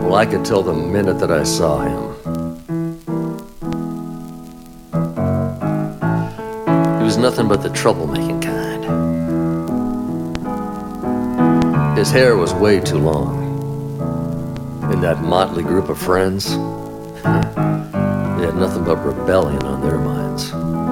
Well, I could tell the minute that I saw him. He was nothing but the troublemaking kind. His hair was way too long. And that motley group of friends, they had nothing but rebellion on their minds.